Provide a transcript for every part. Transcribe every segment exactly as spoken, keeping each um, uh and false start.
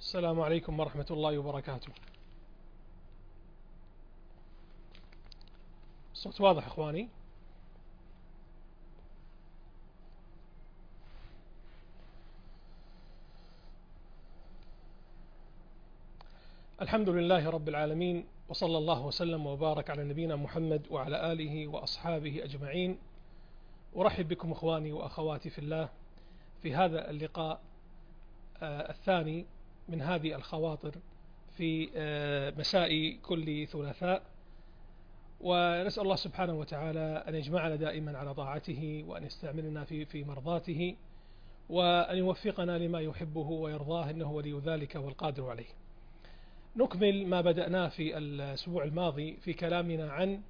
السلام عليكم ورحمة الله وبركاته. الصوت واضح إخواني؟ الحمد لله رب العالمين، وصلى الله وسلم وبارك على نبينا محمد وعلى آله وأصحابه أجمعين. أرحب بكم إخواني وأخواتي في الله في هذا اللقاء آه الثاني من هذه الخواطر في آه مساء كل ثلاثاء، ونسأل الله سبحانه وتعالى أن يجمعنا دائما على طاعته، وأن يستعملنا في في مرضاته، وأن يوفقنا لما يحبه ويرضاه، إنه ولي ذلك والقادر عليه. نكمل ما بدأناه في الأسبوع الماضي في كلامنا عن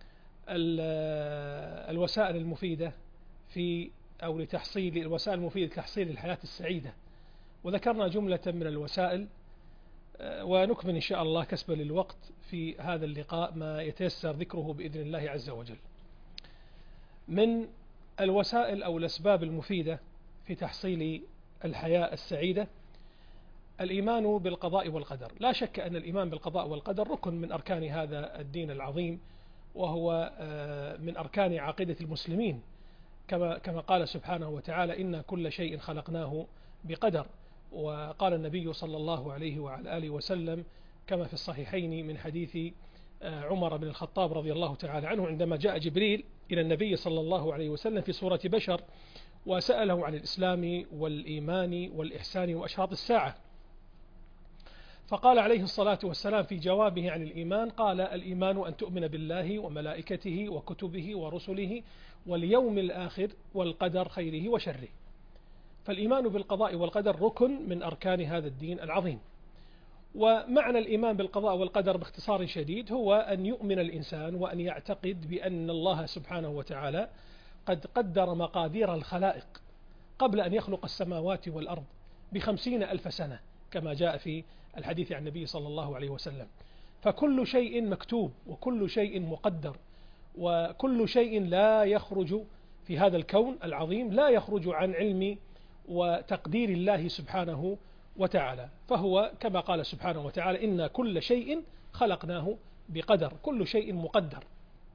الوسائل المفيدة في أو لتحصيل الوسائل المفيدة لتحصيل الحياة السعيدة، وذكرنا جملة من الوسائل، ونكمل إن شاء الله كسبا للوقت في هذا اللقاء ما يتيسر ذكره بإذن الله عز وجل. من الوسائل أو الأسباب المفيدة في تحصيل الحياة السعيدة الإيمان بالقضاء والقدر. لا شك أن الإيمان بالقضاء والقدر ركن من أركان هذا الدين العظيم، وهو من أركان عقيدة المسلمين، كما كما قال سبحانه وتعالى: إن كل شيء خلقناه بقدر. وقال النبي صلى الله عليه وعلى آله وسلم كما في الصحيحين من حديث عمر بن الخطاب رضي الله تعالى عنه، عندما جاء جبريل إلى النبي صلى الله عليه وسلم في صورة بشر وسأله عن الإسلام والإيمان والإحسان وأشراط الساعة، فقال عليه الصلاة والسلام في جوابه عن الإيمان، قال: الإيمان أن تؤمن بالله وملائكته وكتبه ورسله واليوم الآخر والقدر خيره وشره. فالإيمان بالقضاء والقدر ركن من أركان هذا الدين العظيم. ومعنى الإيمان بالقضاء والقدر باختصار شديد هو أن يؤمن الإنسان وأن يعتقد بأن الله سبحانه وتعالى قد قدر مقادير الخلائق قبل أن يخلق السماوات والأرض بخمسين ألف سنة، كما جاء في الحديث عن النبي صلى الله عليه وسلم. فكل شيء مكتوب، وكل شيء مقدر، وكل شيء لا يخرج في هذا الكون العظيم لا يخرج عن علم وتقدير الله سبحانه وتعالى. فهو كما قال سبحانه وتعالى: إن كل شيء خلقناه بقدر. كل شيء مقدر،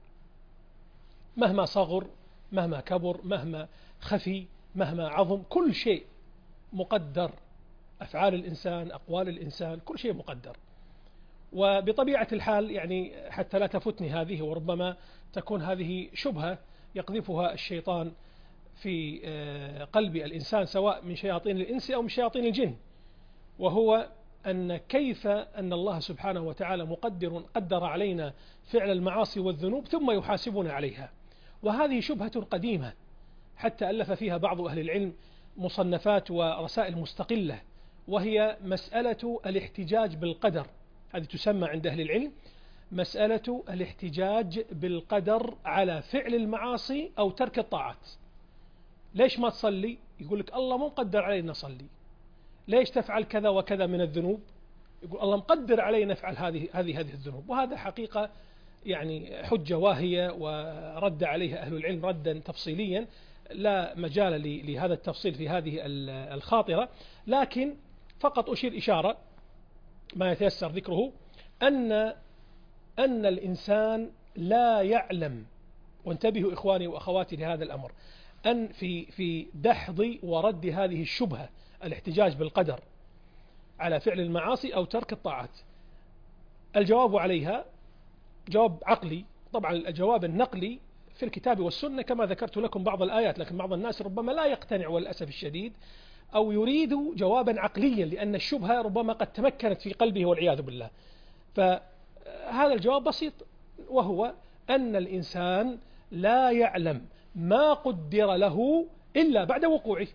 مهما صغر، مهما كبر، مهما خفي، مهما عظم، كل شيء مقدر. أفعال الإنسان، أقوال الإنسان، كل شيء مقدر. وبطبيعة الحال يعني حتى لا تفتني هذه، وربما تكون هذه شبهة يقذفها الشيطان في قلب الإنسان سواء من شياطين الإنس أو من شياطين الجن، وهو أن كيف أن الله سبحانه وتعالى مقدر قدر علينا فعل المعاصي والذنوب ثم يحاسبنا عليها. وهذه شبهة قديمة حتى ألف فيها بعض أهل العلم مصنفات ورسائل مستقلة، وهي مسألة الاحتجاج بالقدر. هذه تسمى عند أهل العلم مسألة الاحتجاج بالقدر على فعل المعاصي أو ترك الطاعات. ليش ما تصلي؟ يقول لك الله مو مقدر علينا نصلي. ليش تفعل كذا وكذا من الذنوب؟ يقول الله مقدر علينا نفعل هذه هذه هذه الذنوب. وهذا حقيقة يعني حجة واهية، ورد عليها أهل العلم ردا تفصيليا لا مجال لهذا التفصيل في هذه الخاطرة، لكن فقط أشير إشارة ما يتيسر ذكره أن أن الإنسان لا يعلم، وانتبهوا إخواني وأخواتي لهذا الأمر، أن في في دحض ورد هذه الشبهة الاحتجاج بالقدر على فعل المعاصي أو ترك الطاعات، الجواب عليها جواب عقلي. طبعا الجواب النقلي في الكتاب والسنة كما ذكرت لكم بعض الآيات، لكن بعض الناس ربما لا يقتنع وللأسف الشديد، أو يريد جوابا عقليا لأن الشبهة ربما قد تمكنت في قلبه والعياذ بالله. فهذا الجواب بسيط، وهو أن الإنسان لا يعلم ما قدر له إلا بعد وقوعه.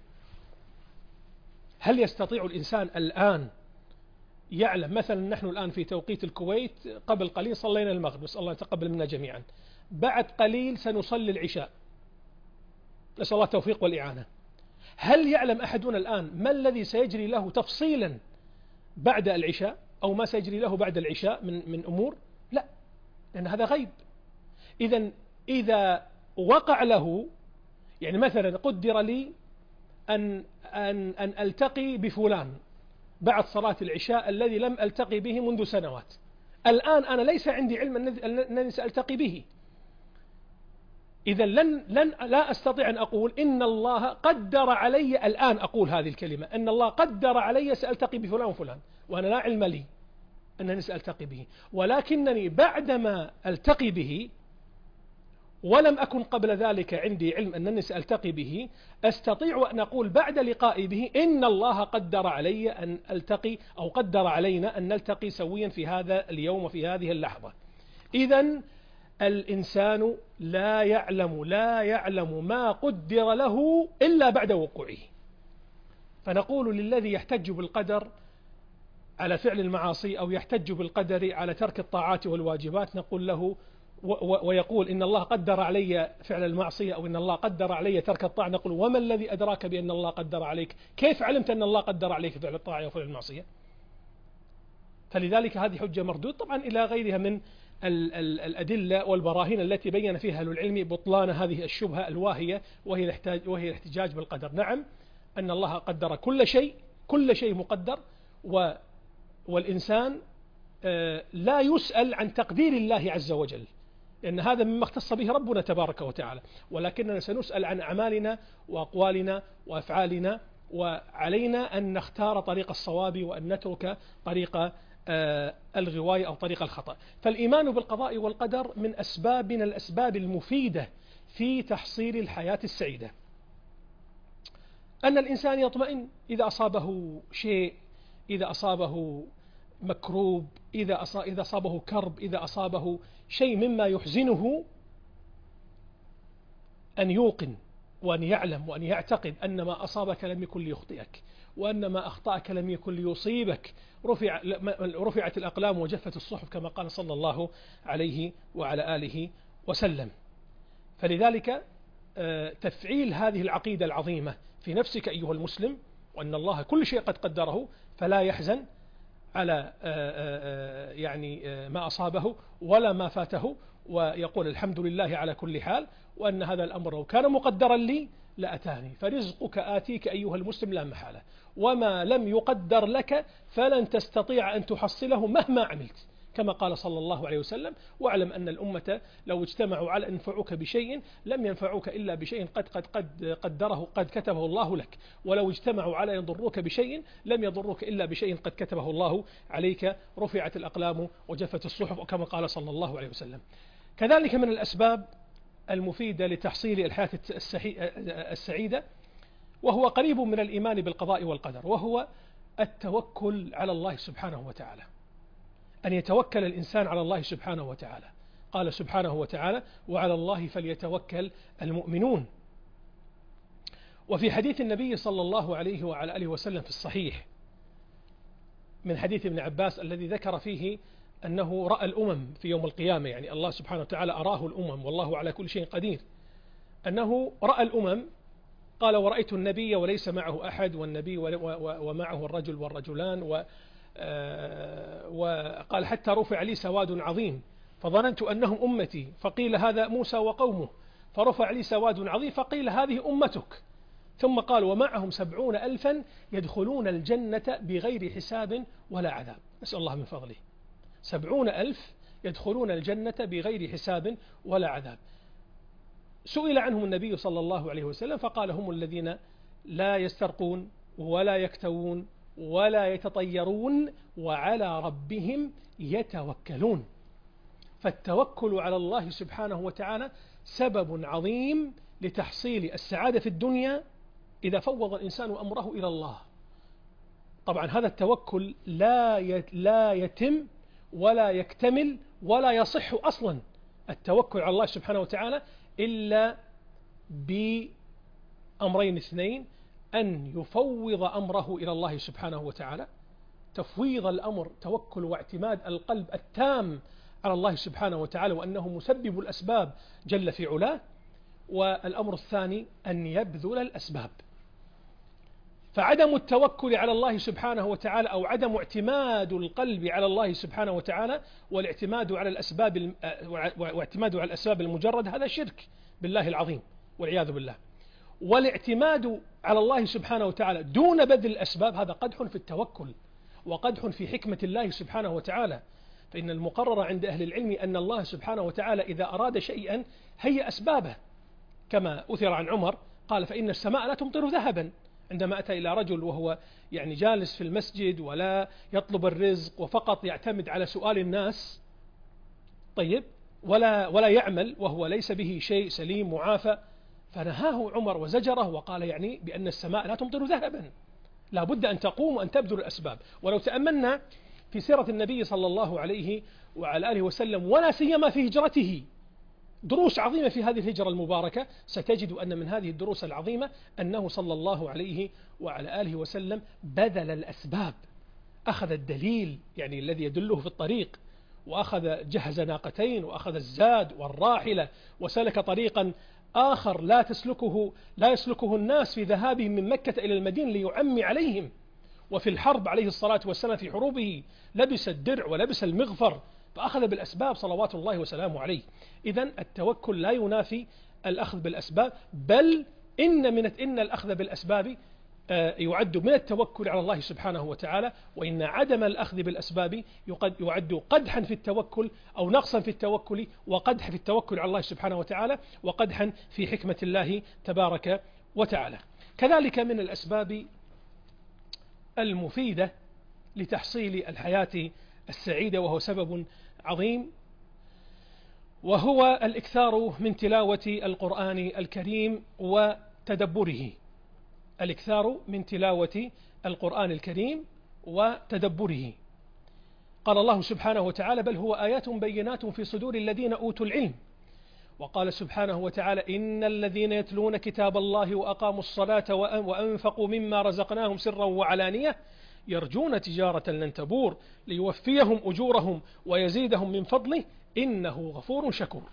هل يستطيع الإنسان الآن يعلم مثلا نحن الآن في توقيت الكويت قبل قليل صلينا المغرب، نسأل الله يتقبل منا جميعا، بعد قليل سنصلي العشاء، نسأل الله التوفيق والإعانة. هل يعلم أحدنا الآن ما الذي سيجري له تفصيلا بعد العشاء أو ما سيجري له بعد العشاء من من أمور؟ لا، لأن هذا غيب. إذا إذا وقع له، يعني مثلا قدر لي أن أن أن ألتقي بفلان بعد صلاة العشاء الذي لم ألتقي به منذ سنوات. الآن أنا ليس عندي علم أنني سألتقي به، إذا لن, لن لا أستطيع أن أقول إن الله قدر علي، الآن أقول هذه الكلمة، أن الله قدر علي سألتقي بفلان وفلان، وأنا لا علم لي أنني سألتقي به، ولكنني بعدما ألتقي به ولم أكن قبل ذلك عندي علم أنني سألتقي به، أستطيع أن أقول بعد لقائي به إن الله قدر علي أن ألتقي، أو قدر علينا أن نلتقي سويا في هذا اليوم وفي هذه اللحظة. إذن الإنسان لا يعلم لا يعلم ما قدر له إلا بعد وقوعه. فنقول للذي يحتج بالقدر على فعل المعاصي أو يحتج بالقدر على ترك الطاعات والواجبات، نقول له ويقول إن الله قدر علي فعل المعصية أو إن الله قدر علي ترك الطاعة، نقول وما الذي أدراك بأن الله قدر عليك؟ كيف علمت أن الله قدر عليك فعل الطاعة وفعل المعصية؟ فلذلك هذه حجة مردود طبعا إلى غيرها من ال ال الأدلة والبراهين التي بين فيها أهل العلم بطلان هذه الشبهة الواهية، وهي الاحتجاج, وهي الاحتجاج بالقدر. نعم، أن الله قدر كل شيء، كل شيء مقدر، و والإنسان لا يسأل عن تقدير الله عز وجل، لأن هذا مما اختص به ربنا تبارك وتعالى، ولكننا سنسأل عن أعمالنا وأقوالنا وأفعالنا، وعلينا أن نختار طريق الصواب وأن نترك طريق الغواية أو طريق الخطأ. فالإيمان بالقضاء والقدر من أسباب من الأسباب المفيدة في تحصيل الحياة السعيدة. أن الإنسان يطمئن إذا أصابه شيء، إذا أصابه مكروب، إذا إذا أصابه كرب، إذا أصابه شيء مما يحزنه، أن يوقن وأن يعلم وأن يعتقد أن ما أصابك لم يكن ليخطئك، وأن ما أخطأك لم يكن ليصيبك. رفع رفعت الأقلام وجفت الصحف كما قال صلى الله عليه وعلى آله وسلم. فلذلك تفعيل هذه العقيدة العظيمة في نفسك أيها المسلم، وأن الله كل شيء قد قدره، فلا يحزن على يعني ما أصابه ولا ما فاته، ويقول الحمد لله على كل حال، وأن هذا الأمر لو كان مقدرا لي لأتاني، فرزقك آتيك أيها المسلم لا محالة، وما لم يقدر لك فلن تستطيع أن تحصله مهما عملت، كما قال صلى الله عليه وسلم: واعلم أن الأمة لو اجتمعوا على أن ينفعوك بشيء لم ينفعوك إلا بشيء قد قد قد قدره قد كتبه الله لك، ولو اجتمعوا على أن يضروك بشيء لم يضروك إلا بشيء قد كتبه الله عليك. رفعت الأقلام وجفت الصحف، كما قال صلى الله عليه وسلم. كذلك من الأسباب المفيدة لتحصيل الحياة السعيدة، وهو قريب من الإيمان بالقضاء والقدر، وهو التوكل على الله سبحانه وتعالى، أن يتوكل الإنسان على الله سبحانه وتعالى. قال سبحانه وتعالى: وعلى الله فليتوكل المؤمنون. وفي حديث النبي صلى الله عليه وعلى آله وسلم في الصحيح من حديث ابن عباس الذي ذكر فيه أنه رأى الأمم في يوم القيامة، يعني الله سبحانه وتعالى أراه الأمم والله على كل شيء قدير، أنه رأى الأمم، قال: ورأيت النبي وليس معه أحد، والنبي ومعه الرجل والرجلان، و وقال: حتى رفع لي سواد عظيم فظننت أنهم أمتي، فقيل هذا موسى وقومه، فرفع لي سواد عظيم فقيل هذه أمتك، ثم قال: ومعهم سبعون ألفا يدخلون الجنة بغير حساب ولا عذاب. نسأل الله من فضله. سبعون ألف يدخلون الجنة بغير حساب ولا عذاب. سئل عنهم النبي صلى الله عليه وسلم فقال: هم الذين لا يسترقون ولا يكتوون ولا يتطيرون وعلى ربهم يتوكلون. فالتوكل على الله سبحانه وتعالى سبب عظيم لتحصيل السعادة في الدنيا إذا فوض الإنسان أمره إلى الله. طبعا هذا التوكل لا لا يتم ولا يكتمل ولا يصح أصلا التوكل على الله سبحانه وتعالى إلا بأمرين اثنين: أن يفوض أمره إلى الله سبحانه وتعالى، تفويض الأمر توكل واعتماد القلب التام على الله سبحانه وتعالى وأنه مسبب الأسباب جل في علاه. والأمر الثاني أن يبذل الأسباب. فعدم التوكل على الله سبحانه وتعالى أو عدم اعتماد القلب على الله سبحانه وتعالى والاعتماد على الأسباب واعتماد على الأسباب المجرد، هذا شرك بالله العظيم والعياذ بالله. والاعتماد على الله سبحانه وتعالى دون بذل الأسباب هذا قدح في التوكل، وقدح في حكمة الله سبحانه وتعالى. فإن المقرر عند أهل العلم أن الله سبحانه وتعالى إذا أراد شيئا هيأ أسبابه، كما أثر عن عمر قال: فإن السماء لا تمطر ذهبا، عندما أتى إلى رجل وهو يعني جالس في المسجد ولا يطلب الرزق وفقط يعتمد على سؤال الناس، طيب، ولا ولا يعمل وهو ليس به شيء، سليم معافى، فنهاه عمر وزجره وقال يعني بأن السماء لا تمطر ذهبا، لا بد أن تقوم وأن تبذل الأسباب. ولو تأملنا في سيرة النبي صلى الله عليه وعلى آله وسلم ولا سيما في هجرته دروس عظيمة في هذه الهجرة المباركة، ستجد أن من هذه الدروس العظيمة أنه صلى الله عليه وعلى آله وسلم بذل الأسباب، أخذ الدليل يعني الذي يدله في الطريق، وأخذ جهز ناقتين وأخذ الزاد والراحلة، وسلك طريقا آخر لا تسلكه لا يسلكه الناس في ذهابهم من مكة إلى المدينة ليعمي عليهم. وفي الحرب عليه الصلاة والسلام في حروبه لبس الدرع ولبس المغفر، فأخذ بالأسباب صلوات الله وسلامه عليه. إذن التوكل لا ينافي الأخذ بالأسباب، بل إن من إن الأخذ بالأسباب يعد من التوكل على الله سبحانه وتعالى، وإن عدم الأخذ بالأسباب يعد قدحا في التوكل أو نقصا في التوكل، وقدح في التوكل على الله سبحانه وتعالى، وقدحا في حكمة الله تبارك وتعالى. كذلك من الأسباب المفيدة لتحصيل الحياة السعيدة، وهو سبب عظيم، وهو الإكثار من تلاوة القرآن الكريم وتدبره. الإكثار من تلاوة القرآن الكريم وتدبره. قال الله سبحانه وتعالى: بل هو آيات بينات في صدور الذين أوتوا العلم. وقال سبحانه وتعالى: إن الذين يتلون كتاب الله وأقاموا الصلاة وأنفقوا مما رزقناهم سرا وعلانية يرجون تجارة لن تبور ليوفيهم أجورهم ويزيدهم من فضله إنه غفور شكور.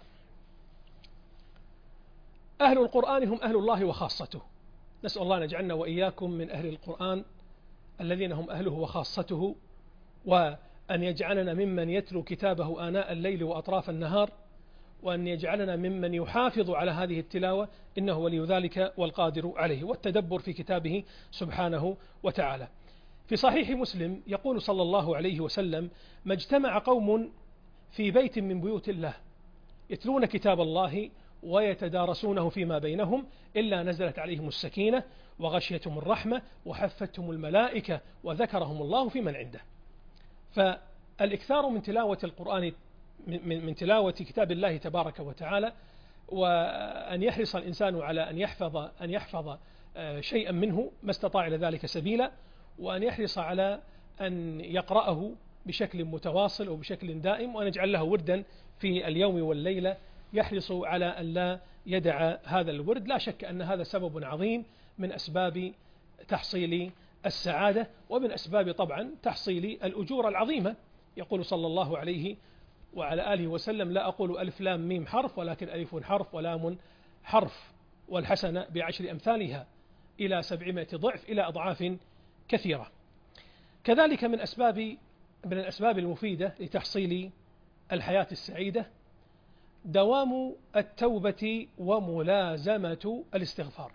أهل القرآن هم أهل الله وخاصته، نسأل الله أن يجعلنا وإياكم من أهل القرآن الذين هم أهله وخاصته، وأن يجعلنا ممن يتلو كتابه آناء الليل وأطراف النهار، وأن يجعلنا ممن يحافظ على هذه التلاوة، إنه ولي ذلك والقادر عليه، والتدبر في كتابه سبحانه وتعالى. في صحيح مسلم يقول صلى الله عليه وسلم: ما اجتمع قوم في بيت من بيوت الله يتلون كتاب الله ويتدارسونه فيما بينهم إلا نزلت عليهم السكينة وغشيتهم الرحمة وحفتهم الملائكة وذكرهم الله في من عنده. فالإكثار من تلاوة القرآن من, من تلاوة كتاب الله تبارك وتعالى، وأن يحرص الإنسان على أن يحفظ أن يحفظ شيئا منه ما استطاع إلى ذلك سبيلا، وأن يحرص على أن يقرأه بشكل متواصل أو بشكل دائم، وأن يجعل له وردا في اليوم والليلة يحرص على أن لا يدع هذا الورد. لا شك أن هذا سبب عظيم من أسباب تحصيل السعادة، ومن أسباب طبعا تحصيل الأجور العظيمة. يقول صلى الله عليه وعلى آله وسلم: لا أقول ألف لام ميم حرف، ولكن ألف حرف ولام حرف، والحسنة بعشر أمثالها إلى سبعمائة ضعف إلى أضعاف كثيرة. كذلك من أسباب من الأسباب المفيدة لتحصيل الحياة السعيدة دوام التوبة وملازمة الاستغفار.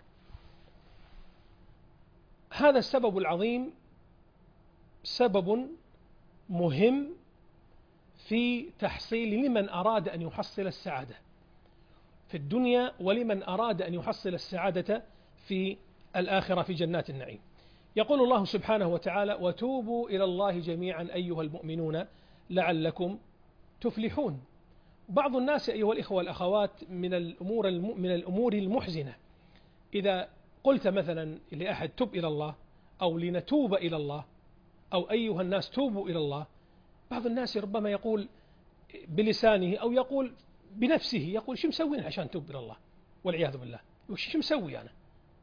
هذا السبب العظيم سبب مهم في تحصيل لمن أراد أن يحصل السعادة في الدنيا، ولمن أراد أن يحصل السعادة في الآخرة في جنات النعيم. يقول الله سبحانه وتعالى: وتوبوا إلى الله جميعا أيها المؤمنون لعلكم تفلحون. بعض الناس أيها الإخوة والأخوات من الأمور من الأمور المحزنة، إذا قلت مثلا لأحد تب إلى الله أو لنتوب إلى الله أو أيها الناس توبوا إلى الله، بعض الناس ربما يقول بلسانه أو يقول بنفسه، يقول شو مسوين عشان توب إلى الله، والعياذ بالله، شو مسوي أنا؟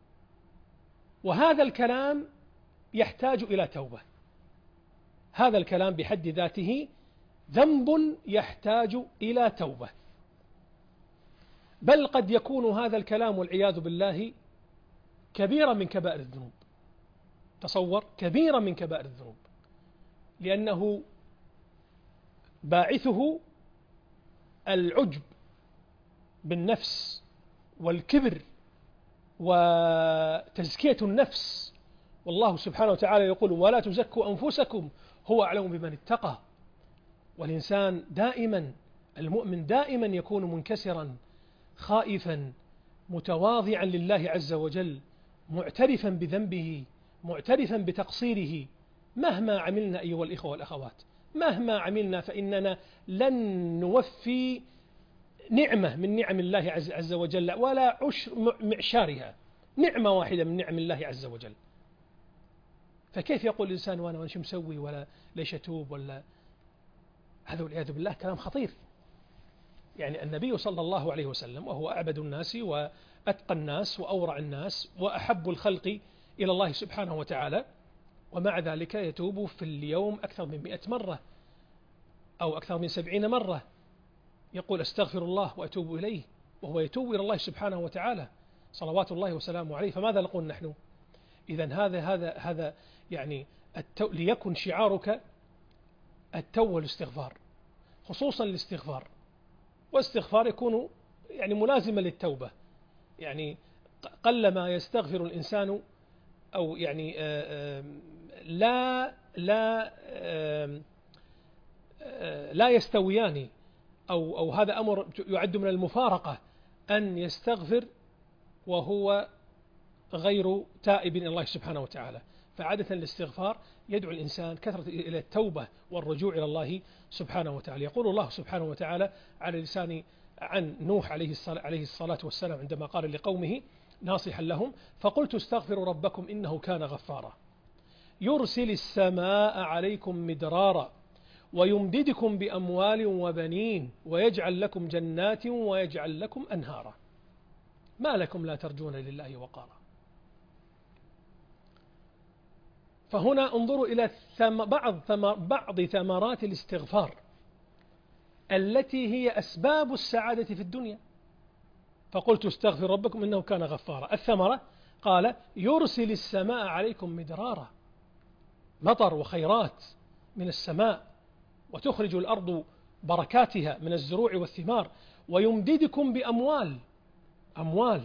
وهذا الكلام يحتاج إلى توبة. هذا الكلام بحد ذاته ذنب يحتاج إلى توبة، بل قد يكون هذا الكلام والعياذ بالله كبيرا من كبائر الذنوب. تصور، كبيرا من كبائر الذنوب، لأنه باعثه العجب بالنفس والكبر وتزكية النفس والله سبحانه وتعالى يقول ولا تزكوا أنفسكم هو أعلم بمن اتقى. والإنسان دائما، المؤمن دائما يكون منكسرا خائفا متواضعا لله عز وجل، معترفا بذنبه، معترفا بتقصيره. مهما عملنا أيها الإخوة والأخوات، مهما عملنا فإننا لن نوفي نعمة من نعم الله عز وجل ولا عشر معشارها، نعمة واحدة من نعم الله عز وجل. فكيف يقول الإنسان وأنا وأنا شو مسوي ولا ليش أتوب ولا هذا؟ والعياذ بالله كلام خطير. يعني النبي صلى الله عليه وسلم وهو أعبد الناس وأتقى الناس وأورع الناس وأحب الخلق إلى الله سبحانه وتعالى، ومع ذلك يتوب في اليوم أكثر من مئة مرة أو أكثر من سبعين مرة، يقول أستغفر الله وأتوب إليه، وهو يتوب إلى الله سبحانه وتعالى صلوات الله وسلامه عليه. فماذا نقول نحن؟ إذن هذا هذا هذا يعني التو... ليكن شعارك التوبة والاستغفار، خصوصا الاستغفار. والاستغفار يكون يعني ملازما للتوبة. يعني قلما يستغفر الإنسان أو يعني لا لا لا يستويان، أو أو هذا أمر يعد من المفارقة أن يستغفر وهو غير تائب إلى الله سبحانه وتعالى. فعادة الاستغفار يدعو الإنسان كثرة إلى التوبة والرجوع إلى الله سبحانه وتعالى. يقول الله سبحانه وتعالى على لسان عن نوح عليه الصلاة والسلام عندما قال لقومه ناصحا لهم فقلت استغفروا ربكم إنه كان غفارا يرسل السماء عليكم مدرارا ويمددكم بأموال وبنين ويجعل لكم جنات ويجعل لكم أنهارا ما لكم لا ترجون لله وقارا. فهنا انظروا إلى ثم بعض, ثمر بعض ثمرات الاستغفار التي هي أسباب السعادة في الدنيا. فقلت استغفر ربكم إنه كان غفارا. الثمرة قال يرسل السماء عليكم مدرارا، مطر وخيرات من السماء وتخرج الأرض بركاتها من الزروع والثمار، ويمددكم بأموال أموال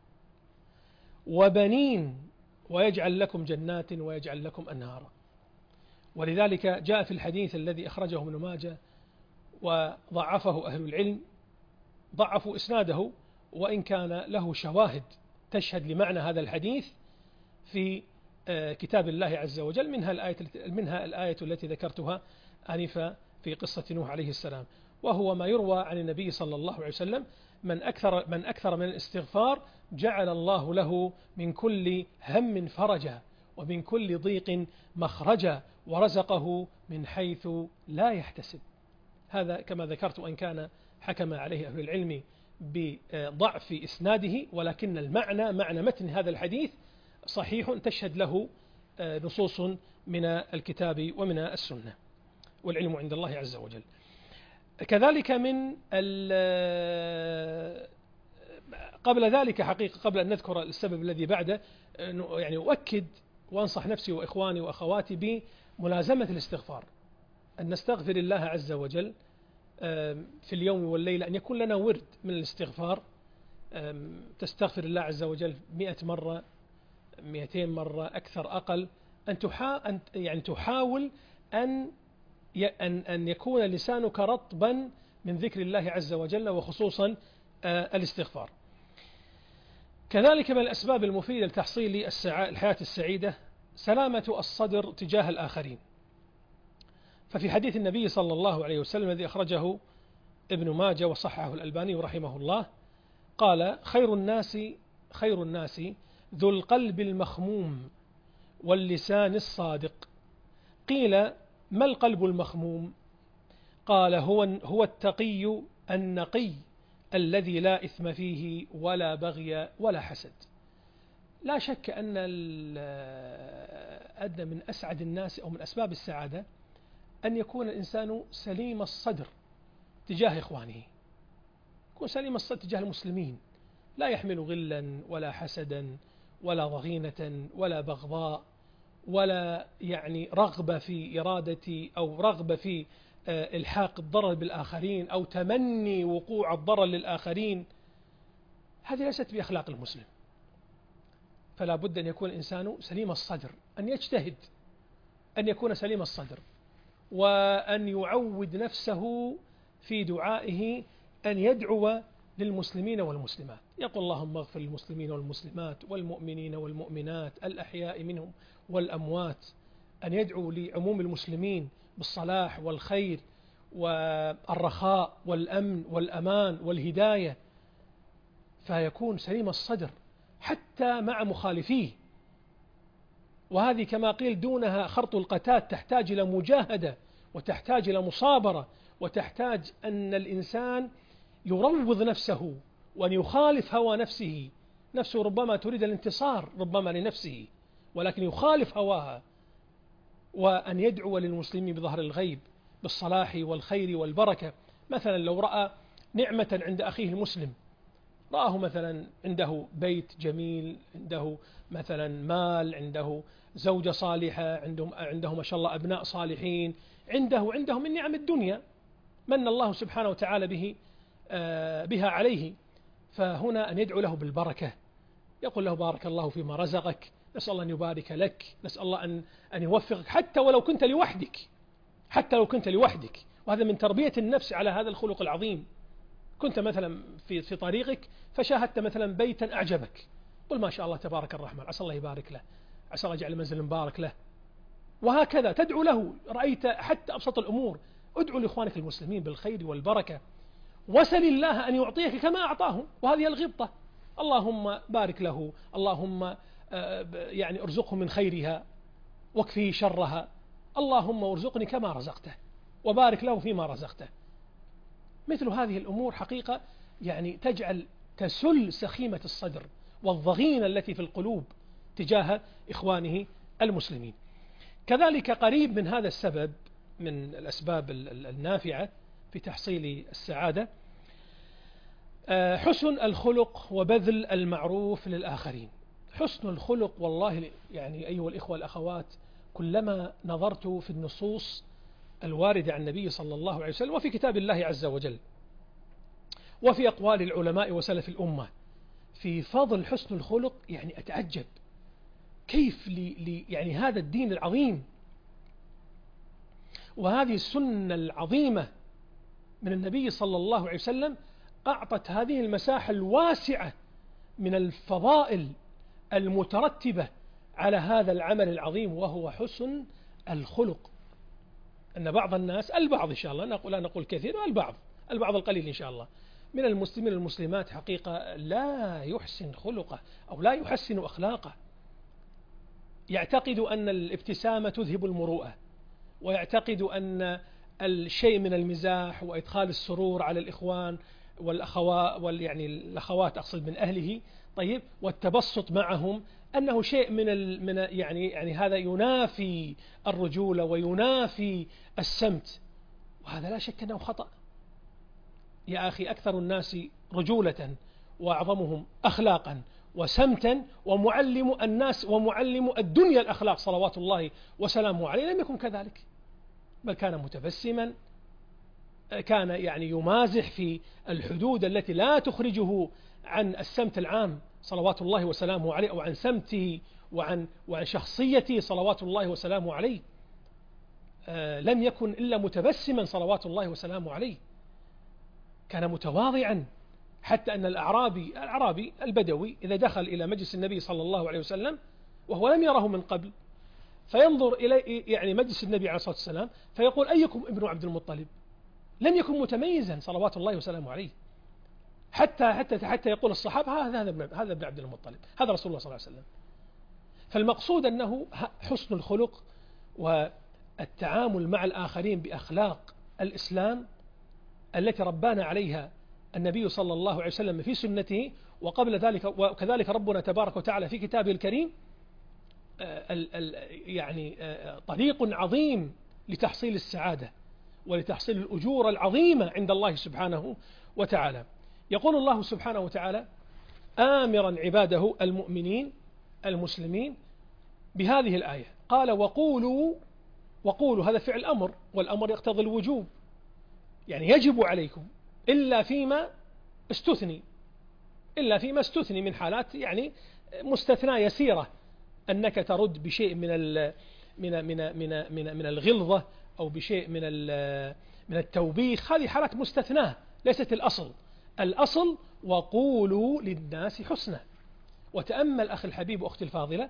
وبنين ويجعل لكم جنات ويجعل لكم أنهارا. ولذلك جاء في الحديث الذي أخرجه ابن ماجه وضعفه أهل العلم، ضعفوا إسناده وإن كان له شواهد تشهد لمعنى هذا الحديث في كتاب الله عز وجل، منها الآية, منها الآية التي ذكرتها آنفا في قصة نوح عليه السلام، وهو ما يروى عن النبي صلى الله عليه وسلم من أكثر, من أكثر من الاستغفار جعل الله له من كل هم فرجا ومن كل ضيق مخرجا ورزقه من حيث لا يحتسب. هذا كما ذكرت وإن كان حكم عليه أهل العلم بضعف إسناده، ولكن المعنى معنى متن هذا الحديث صحيح تشهد له نصوص من الكتاب ومن السنة، والعلم عند الله عز وجل. كذلك من قبل ذلك حقيقة قبل أن نذكر السبب الذي بعده، يعني أؤكد وأنصح نفسي وإخواني وأخواتي بملازمة الاستغفار، أن نستغفر الله عز وجل في اليوم والليلة، أن يكون لنا ورد من الاستغفار، تستغفر الله عز وجل مئة مرة مئتين مرة أكثر أقل، أن تحاول يعني تحاول أن أن أن يكون لسانك رطبا من ذكر الله عز وجل وخصوصا الاستغفار. كذلك من الأسباب المفيدة لتحصيل الحياة السعيدة سلامة الصدر تجاه الآخرين. ففي حديث النبي صلى الله عليه وسلم الذي أخرجه ابن ماجه وصححه الألباني رحمه الله قال خير الناس خير الناس ذو القلب المخموم واللسان الصادق. قيل ما القلب المخموم؟ قال هو هو التقي النقي الذي لا إثم فيه ولا بغي ولا حسد. لا شك أن أدنى من أسعد الناس أو من أسباب السعادة أن يكون الإنسان سليم الصدر تجاه إخوانه، يكون سليم الصدر تجاه المسلمين، لا يحمل غلا ولا حسدا ولا ضغينة ولا بغضاء ولا يعني رغبة في إرادة أو رغبة في إلحاق الضرر بالآخرين أو تمني وقوع الضرر للآخرين. هذه ليست بأخلاق المسلم. فلا بد أن يكون الإنسان سليم الصدر، أن يجتهد أن يكون سليم الصدر، وأن يعود نفسه في دعائه أن يدعو للمسلمين والمسلمات، يقول اللهم اغفر للمسلمين والمسلمات والمؤمنين والمؤمنات الأحياء منهم والأموات، أن يدعو لعموم المسلمين بالصلاح والخير والرخاء والأمن والأمان والهداية، فيكون سليم الصدر حتى مع مخالفيه. وهذه كما قيل دونها خرط القتاد، تحتاج إلى مجاهدة وتحتاج إلى مصابرة، وتحتاج أن الإنسان يروض نفسه وأن يخالف هوى نفسه. نفسه ربما تريد الانتصار ربما لنفسه، ولكن يخالف هواها، وأن يدعو للمسلمين بظهر الغيب بالصلاح والخير والبركة. مثلا لو رأى نعمة عند أخيه المسلم، رآه مثلا عنده بيت جميل، عنده مثلا مال، عنده زوجة صالحة، عنده, عنده ما شاء الله أبناء صالحين، عنده عنده من نعم الدنيا من الله سبحانه وتعالى به بها عليه، فهنا أن يدعو له بالبركة، يقول له بارك الله فيما رزقك، نسأل الله أن يبارك لك، نسأل الله أن, أن يوفقك حتى ولو كنت لوحدك، حتى لو كنت لوحدك. وهذا من تربية النفس على هذا الخلق العظيم. كنت مثلا في في طريقك فشاهدت مثلا بيتا أعجبك، قل ما شاء الله تبارك الرحمن، عسى الله يبارك له، عسى الله يجعل المنزل مبارك له، وهكذا تدعو له. رأيت حتى أبسط الأمور، ادعو لإخوانك المسلمين بالخير والبركة، وسل الله أن يعطيك كما أعطاهم. وهذه الغبطة، اللهم بارك له، اللهم يعني ارزقه من خيرها واكفيه شرها، اللهم ارزقني كما رزقته وبارك له فيما رزقته. مثل هذه الأمور حقيقة يعني تجعل تسل سخيمة الصدر والضغينة التي في القلوب تجاه إخوانه المسلمين. كذلك قريب من هذا السبب من الأسباب النافعة في تحصيل السعادة حسن الخلق وبذل المعروف للآخرين. حسن الخلق والله يعني أيها الإخوة الأخوات، كلما نظرت في النصوص الواردة عن النبي صلى الله عليه وسلم وفي كتاب الله عز وجل وفي أقوال العلماء وسلف الأمة في فضل حسن الخلق، يعني أتعجب كيف لي يعني هذا الدين العظيم وهذه السنة العظيمة من النبي صلى الله عليه وسلم أعطت هذه المساحة الواسعة من الفضائل المترتبة على هذا العمل العظيم، وهو حسن الخلق. أن بعض الناس، البعض إن شاء الله، نقول لا نقول كثير، البعض البعض القليل إن شاء الله من المسلمين والمسلمات حقيقة لا يحسن خلقه أو لا يحسن أخلاقه، يعتقد أن الابتسامة تذهب المروءة، ويعتقد أن الشيء من المزاح وإدخال السرور على الإخوان والأخوات وال يعني الأخوات أقصد من أهله، طيب، والتبسط معهم أنه شيء من ال من يعني يعني هذا ينافي الرجولة وينافي السمت، وهذا لا شك أنه خطأ. يا أخي أكثر الناس رجولة وأعظمهم أخلاقا وسمتا ومعلم الناس ومعلم الدنيا الأخلاق صلوات الله وسلامه عليه لم يكن كذلك، بل كان متبسما، كان يعني يمازح في الحدود التي لا تخرجه عن السمت العام صلوات الله وسلامه عليه، أو عن سمته وعن, وعن شخصيته صلوات الله وسلامه عليه. آه لم يكن إلا متبسما صلوات الله وسلامه عليه، كان متواضعا، حتى أن الأعرابي الأعرابي البدوي إذا دخل إلى مجلس النبي صلى الله عليه وسلم وهو لم يره من قبل، فينظر إلى يعني مجلس النبي عليه الصلاة والسلام فيقول أيكم ابن عبد المطلب؟ لم يكن متميزا صلوات الله وسلامه عليه، حتى حتى حتى يقول الصحابة هذا هذا هذا ابن عبد المطلب، هذا رسول الله صلى الله عليه وسلم. فالمقصود أنه حسن الخلق والتعامل مع الآخرين بأخلاق الإسلام التي ربانا عليها النبي صلى الله عليه وسلم في سنته، وقبل ذلك وكذلك ربنا تبارك وتعالى في كتابه الكريم، يعني طريق عظيم لتحصيل السعادة ولتحصيل الأجور العظيمة عند الله سبحانه وتعالى. يقول الله سبحانه وتعالى آمرا عباده المؤمنين المسلمين بهذه الآية، قال وقولوا، وقولوا هذا فعل أمر، والأمر يقتضي الوجوب، يعني يجب عليكم إلا فيما استثني، إلا فيما استثني من حالات يعني مستثنى يسيرة، أنك ترد بشيء من ال من من من من من الغلظة أو بشيء من من التوبيخ، هذه حالات مستثناة ليست الأصل. الأصل وقولوا للناس حسنا. وتأمل أخي الحبيب وأختي الفاضلة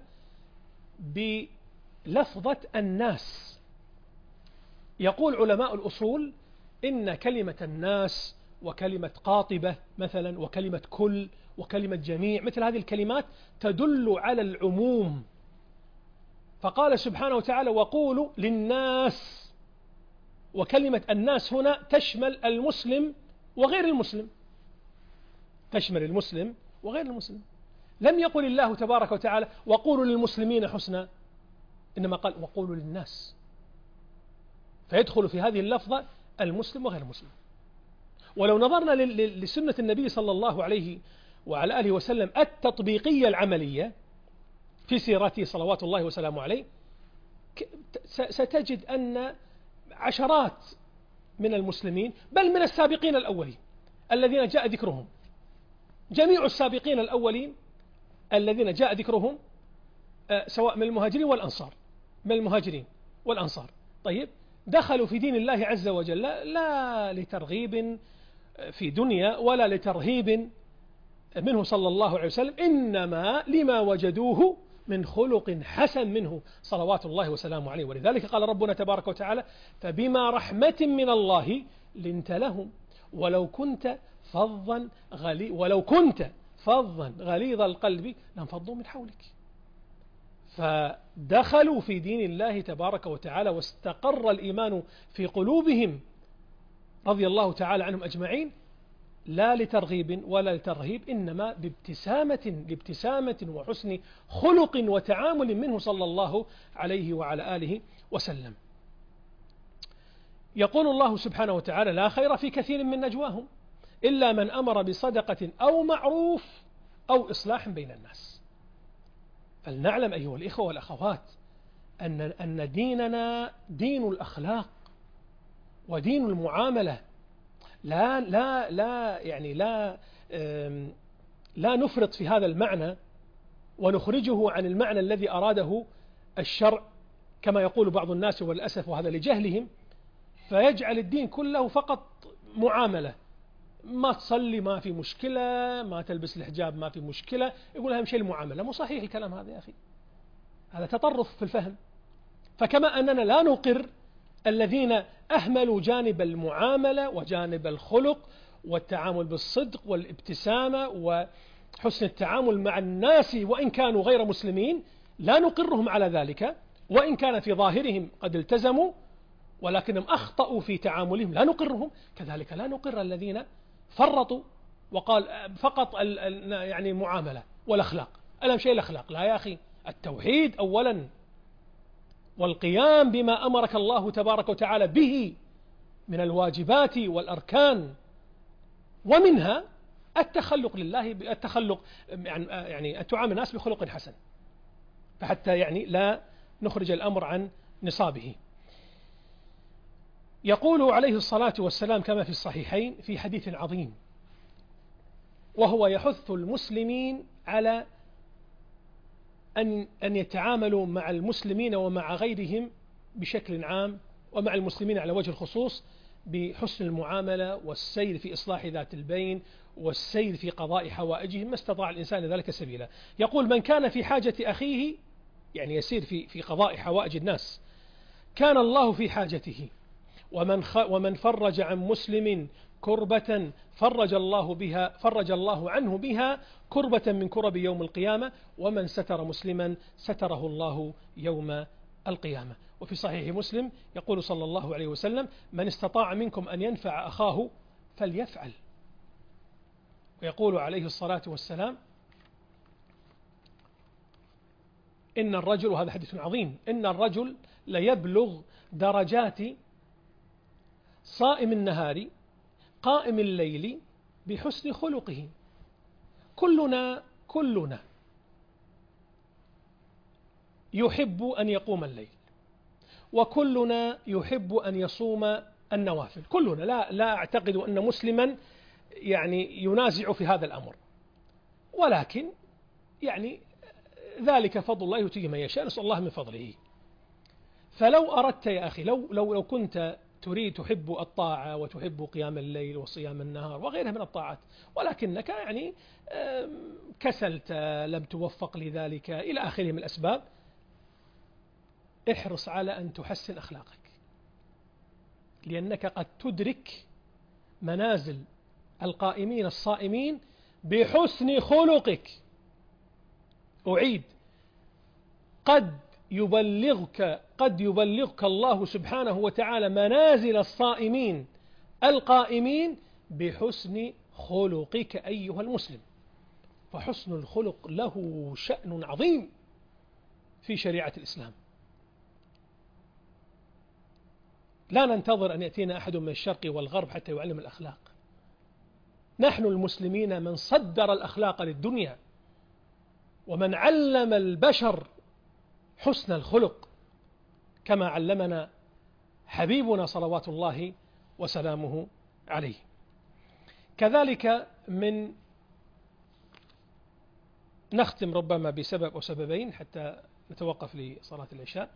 بلفظة الناس. يقول علماء الأصول إن كلمة الناس وكلمة قاطبة مثلا وكلمة كل وكلمة جميع، مثل هذه الكلمات تدل على العموم. فقال سبحانه وتعالى وقولوا للناس، وكلمة الناس هنا تشمل المسلم وغير المسلم، تشمل المسلم وغير المسلم. لم يقل الله تبارك وتعالى وقولوا للمسلمين حسنا، إنما قال وقولوا للناس، فيدخل في هذه اللفظة المسلم وغير المسلم. ولو نظرنا لسنة النبي صلى الله عليه وعلى آله وسلم التطبيقية العملية في سيرته صلوات الله وسلامه عليه، ستجد أن عشرات من المسلمين بل من السابقين الأولين الذين جاء ذكرهم، جميع السابقين الأولين الذين جاء ذكرهم سواء من المهاجرين والأنصار، من المهاجرين والأنصار، طيب دخلوا في دين الله عز وجل لا لترغيب في دنيا ولا لترهيب منه صلى الله عليه وسلم، إنما لما وجدوه من خلق حسن منه صلوات الله وسلامه عليه. ولذلك قال ربنا تبارك وتعالى فبما رحمة من الله لنت لهم ولو كنت فظا غلي ولو كنت فظا غليظ القلب لانفضوا من حولك. فدخلوا في دين الله تبارك وتعالى واستقر الإيمان في قلوبهم رضي الله تعالى عنهم أجمعين، لا لترغيب ولا لترهيب، إنما بابتسامة بابتسامة وحسن خلق وتعامل منه صلى الله عليه وعلى آله وسلم. يقول الله سبحانه وتعالى لا خير في كثير من نجواهم إلا من أمر بصدقة أو معروف أو إصلاح بين الناس. فلنعلم أيها الإخوة والأخوات أن أن ديننا دين الأخلاق ودين المعاملة، لا لا لا يعني لا لا نفرط في هذا المعنى ونخرجه عن المعنى الذي أراده الشرع كما يقول بعض الناس والأسف، وهذا لجهلهم، فيجعل الدين كله فقط معاملة، ما تصلي ما في مشكلة، ما تلبس الحجاب ما في مشكلة، يقول أهم شيء المعاملة. مو صحيح الكلام هذا يا أخي، هذا تطرف في الفهم. فكما أننا لا نقر الذين أهملوا جانب المعاملة وجانب الخلق والتعامل بالصدق والابتسامة وحسن التعامل مع الناس وإن كانوا غير مسلمين، لا نقرهم على ذلك وإن كان في ظاهرهم قد التزموا ولكنهم أخطأوا في تعاملهم، لا نقرهم. كذلك لا نقر الذين فرطوا وقال فقط يعني المعاملة والأخلاق، أهم شيء الأخلاق. لا يا أخي، التوحيد أولا والقيام بما أمرك الله تبارك وتعالى به من الواجبات والأركان، ومنها التخلق لله، التخلق يعني أن تعامل الناس بخلق حسن، فحتى يعني لا نخرج الأمر عن نصابه. يقول عليه الصلاة والسلام كما في الصحيحين في حديث عظيم، وهو يحث المسلمين على أن أن يتعاملوا مع المسلمين ومع غيرهم بشكل عام، ومع المسلمين على وجه الخصوص بحسن المعاملة والسير في إصلاح ذات البين والسير في قضاء حوائجهم ما استطاع الإنسان ذلك سبيلا. يقول من كان في حاجة أخيه، يعني يسير في في قضاء حوائج الناس، كان الله في حاجته، ومن ومن فرج عن مسلم كربة فرج الله بها فرج الله عنه بها كربة من كرب يوم القيامة، ومن ستر مسلما ستره الله يوم القيامة. وفي صحيح مسلم يقول صلى الله عليه وسلم من استطاع منكم أن ينفع أخاه فليفعل. ويقول عليه الصلاة والسلام إن الرجل، وهذا حديث عظيم، إن الرجل ليبلغ درجات صائم النهار قائم الليل بحسن خلقه. كلنا كلنا يحب أن يقوم الليل، وكلنا يحب أن يصوم النوافل، كلنا، لا لا أعتقد أن مسلما يعني ينازع في هذا الأمر. ولكن يعني ذلك فضل الله يؤتيه من يشاء، نسأل الله من فضله. فلو أردت يا أخي، لو, لو, لو كنت تريد تحب الطاعة وتحب قيام الليل وصيام النهار وغيرها من الطاعات، ولكنك يعني كسلت، لم توفق لذلك إلى آخره من الأسباب، احرص على أن تحسن أخلاقك، لأنك قد تدرك منازل القائمين الصائمين بحسن خلقك. أعيد، قد يبلغك قد يبلغك الله سبحانه وتعالى منازل الصائمين القائمين بحسن خلقك أيها المسلم. فحسن الخلق له شأن عظيم في شريعة الإسلام. لا ننتظر أن يأتينا أحد من الشرق والغرب حتى يعلم الأخلاق. نحن المسلمين من صدر الأخلاق للدنيا، ومن علم البشر حسن الخلق كما علمنا حبيبنا صلوات الله وسلامه عليه. كذلك من نختم ربما بسبب أو سببين حتى نتوقف لصلاة العشاء.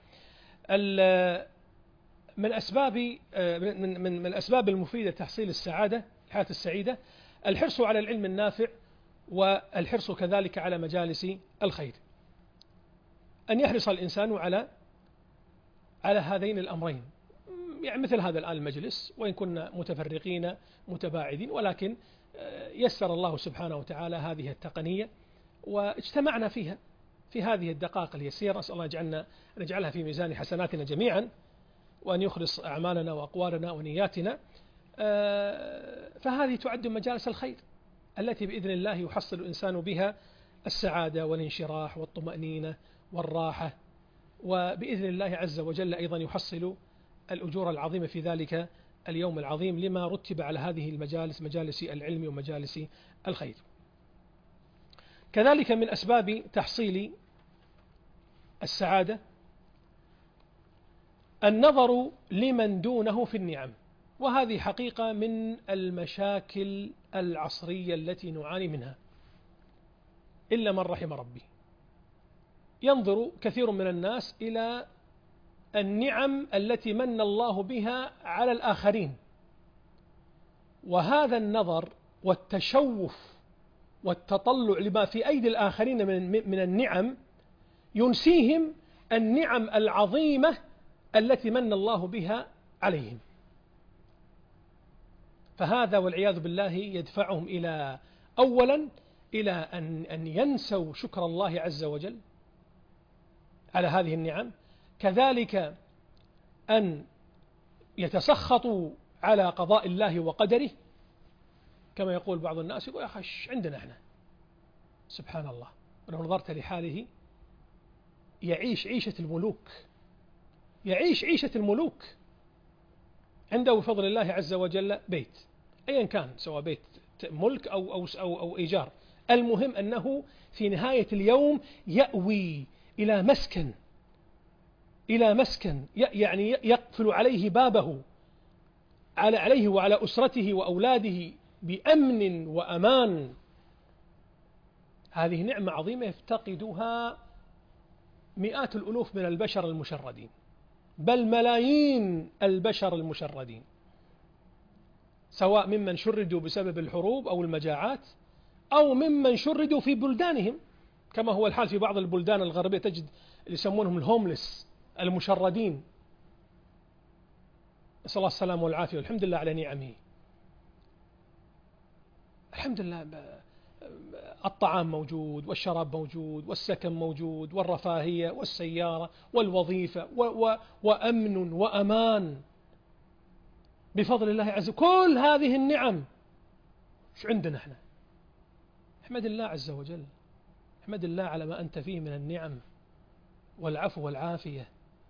من أسباب من من الأسباب المفيدة تحصيل السعادة، الحياة السعيدة، الحرص على العلم النافع، والحرص كذلك على مجالس الخير. أن يحرص الإنسان على على هذين الأمرين، يعني مثل هذا الآن المجلس، وإن كنا متفرقين متباعدين، ولكن يسر الله سبحانه وتعالى هذه التقنية واجتمعنا فيها في هذه الدقائق اليسيرة. أسأل الله يجعلنا نجعلها في ميزان حسناتنا جميعا، وأن يخلص أعمالنا وأقوالنا ونياتنا. فهذه تعد مجالس الخير التي بإذن الله يحصل الإنسان بها السعادة والانشراح والطمأنينة والراحة، وبإذن الله عز وجل أيضا يحصل الأجور العظيمة في ذلك اليوم العظيم لما رتب على هذه المجالس، مجالس العلم ومجالس الخير. كذلك من أسباب تحصيل السعادة النظر لمن دونه في النعم، وهذه حقيقة من المشاكل العصرية التي نعاني منها إلا من رحم ربي. ينظر كثير من الناس إلى النعم التي من الله بها على الآخرين، وهذا النظر والتشوف والتطلع لما في أيدي الآخرين من من النعم ينسيهم النعم العظيمة التي من الله بها عليهم. فهذا والعياذ بالله يدفعهم إلى أولا إلى أن أن ينسوا شكر الله عز وجل على هذه النعم، كذلك أن يتسخطوا على قضاء الله وقدره، كما يقول بعض الناس، يقول يا أخي عندنا احنا سبحان الله، ولو نظرت لحاله يعيش عيشة الملوك، يعيش عيشة الملوك، عنده بفضل الله عز وجل بيت أيا كان، سواء بيت ملك أو, أو, أو, أو إيجار، المهم أنه في نهاية اليوم يأوي إلى مسكن إلى مسكن يعني يقفل عليه بابه على عليه وعلى أسرته وأولاده بأمن وأمان. هذه نعمة عظيمة يفتقدها مئات الألوف من البشر المشردين، بل ملايين البشر المشردين، سواء ممن شردوا بسبب الحروب أو المجاعات، أو ممن شردوا في بلدانهم، كما هو الحال في بعض البلدان الغربية، تجد اللي يسمونهم الهوملس، المشردين. نسأل الله السلامة والعافية، والحمد لله على نعمه. الحمد لله، الطعام موجود، والشراب موجود، والسكن موجود، والرفاهية، والسيارة، والوظيفة، و و وأمن وأمان بفضل الله عز وجل. كل هذه النعم شو عندنا احنا؟ احمد الله عز وجل، احمد الله على ما أنت فيه من النعم والعفو والعافية.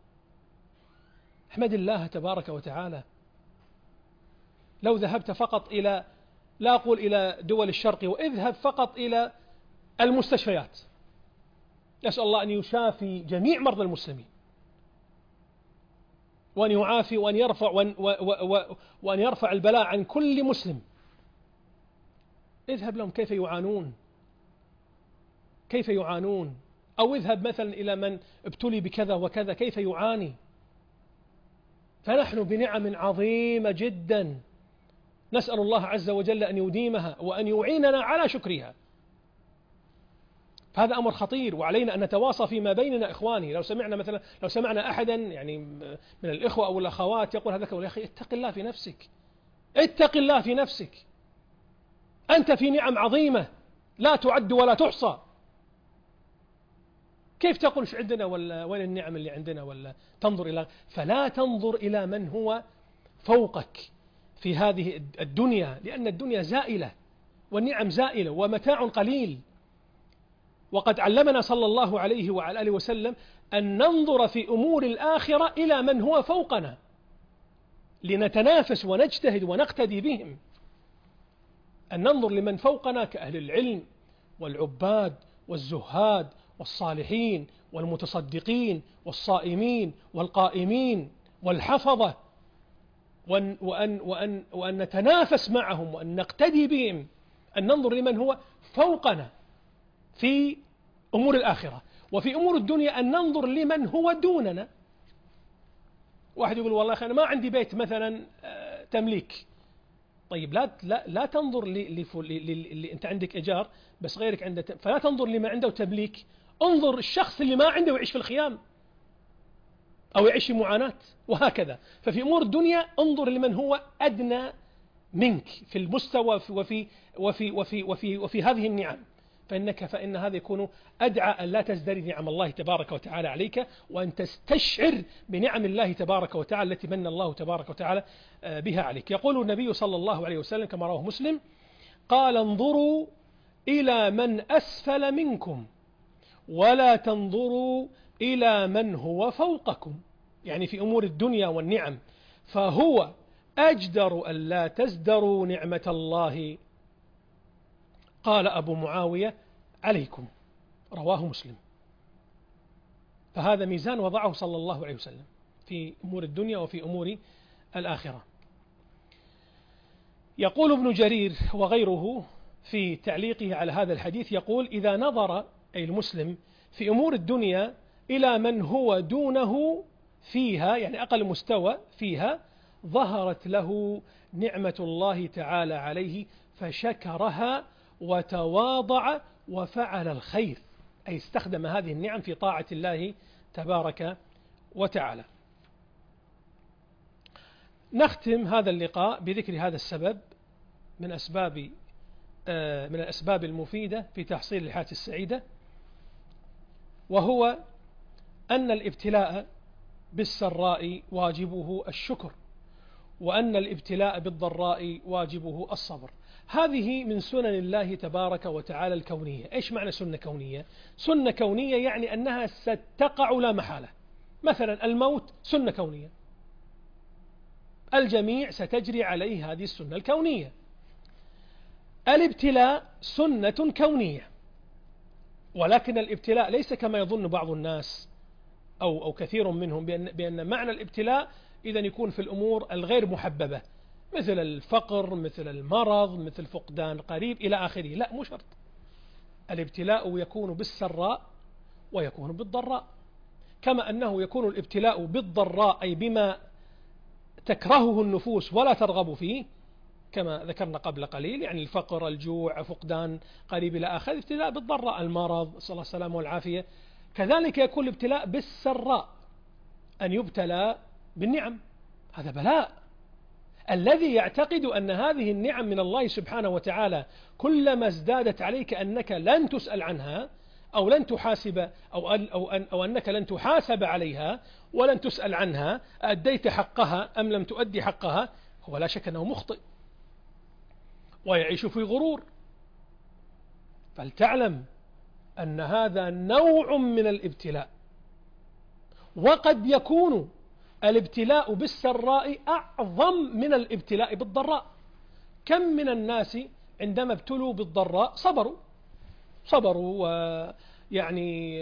احمد الله تبارك وتعالى. لو ذهبت فقط إلى، لا أقول إلى دول الشرق، واذهب فقط إلى المستشفيات، نسأل الله أن يشافي جميع مرضى المسلمين، وأن يعافي وأن يرفع وأن, وأن يرفع البلاء عن كل مسلم. اذهب لهم كيف يعانون، كيف يعانون، أو اذهب مثلا إلى من ابتلي بكذا وكذا كيف يعاني. فنحن بنعم عظيمة جدا، نسأل الله عز وجل أن يديمها وأن يعيننا على شكرها. فهذا أمر خطير، وعلينا أن نتواصى فيما بيننا إخواني. لو سمعنا مثلا لو سمعنا أحدا يعني من الإخوة أو الأخوات يقول هذا يا أخي اتق الله في نفسك، اتق الله في نفسك، أنت في نعم عظيمة لا تعد ولا تحصى. كيف تقول ايش عندنا ولا وين النعم اللي عندنا، ولا تنظر إلى فلا تنظر إلى من هو فوقك في هذه الدنيا، لأن الدنيا زائلة والنعم زائلة ومتاع قليل. وقد علمنا صلى الله عليه وعلى آله وسلم أن ننظر في أمور الآخرة إلى من هو فوقنا لنتنافس ونجتهد ونقتدي بهم، أن ننظر لمن فوقنا كأهل العلم والعباد والزهاد والصالحين والمتصدقين والصائمين والقائمين والحفظة، وأن, وأن, وأن, وأن نتنافس معهم وأن نقتدي بهم، أن ننظر لمن هو فوقنا في أمور الآخرة. وفي أمور الدنيا أن ننظر لمن هو دوننا. واحد يقول والله أخي أنا ما عندي بيت مثلا تمليك، طيب لا لا لا تنظر اللي أنت عندك إيجار بس غيرك عنده، فلا تنظر لما عنده تمليك، انظر الشخص اللي ما عنده ويعيش في الخيام أو يعيش في معاناة، وهكذا. ففي أمور الدنيا انظر لمن هو أدنى منك في المستوى وفي وفي وفي وفي وفي, وفي هذه النعم، فإنك فإن هذا يكون أدعى أن لا تزدري نعم الله تبارك وتعالى عليك، وأن تستشعر بنعم الله تبارك وتعالى التي من الله تبارك وتعالى بها عليك. يقول النبي صلى الله عليه وسلم كما رواه مسلم قال انظروا إلى من أسفل منكم ولا تنظروا إلى من هو فوقكم، يعني في أمور الدنيا والنعم، فهو أجدر أن لا تزدروا نعمة الله. قال أبو معاوية عليكم، رواه مسلم. فهذا ميزان وضعه صلى الله عليه وسلم في أمور الدنيا وفي أمور الآخرة. يقول ابن جرير وغيره في تعليقه على هذا الحديث، يقول إذا نظر أي المسلم في أمور الدنيا إلى من هو دونه فيها، يعني أقل مستوى فيها، ظهرت له نعمة الله تعالى عليه فشكرها وتواضع وفعل الخير، أي استخدم هذه النعم في طاعة الله تبارك وتعالى. نختم هذا اللقاء بذكر هذا السبب من أسباب من الأسباب المفيدة في تحصيل الحياة السعيدة، وهو أن الابتلاء بالسراء واجبه الشكر، وأن الابتلاء بالضراء واجبه الصبر. هذه من سنن الله تبارك وتعالى الكونية. إيش معنى سنة كونية؟ سنة كونية يعني أنها ستقع لا محالة. مثلا الموت سنة كونية، الجميع ستجري عليه هذه السنة الكونية. الابتلاء سنة كونية، ولكن الابتلاء ليس كما يظن بعض الناس أو, أو كثير منهم بأن, بأن معنى الابتلاء إذن يكون في الأمور الغير محببة مثل الفقر، مثل المرض، مثل فقدان قريب إلى آخره. لا، مو شرط. الابتلاء يكون بالسراء ويكون بالضراء، كما أنه يكون الابتلاء بالضراء أي بما تكرهه النفوس ولا ترغب فيه كما ذكرنا قبل قليل، يعني الفقر، الجوع، فقدان قريب إلى آخره. الابتلاء بالضراء المرض، صلى الله السلامة والعافية. كذلك يكون الابتلاء بالسراء أن يبتلى بالنعم، هذا بلاء. الذي يعتقد أن هذه النعم من الله سبحانه وتعالى كلما ازدادت عليك أنك لن تسأل عنها أو لن تحاسب أو, أن أو, أن أو أنك لن تحاسب عليها ولن تسأل عنها، أديت حقها أم لم تؤدي حقها، هو لا شك أنه مخطئ ويعيش في غرور. فلتعلم أن هذا نوع من الابتلاء، وقد يكون الابتلاء بالسراء أعظم من الابتلاء بالضراء. كم من الناس عندما ابتلوا بالضراء صبروا صبروا ويعني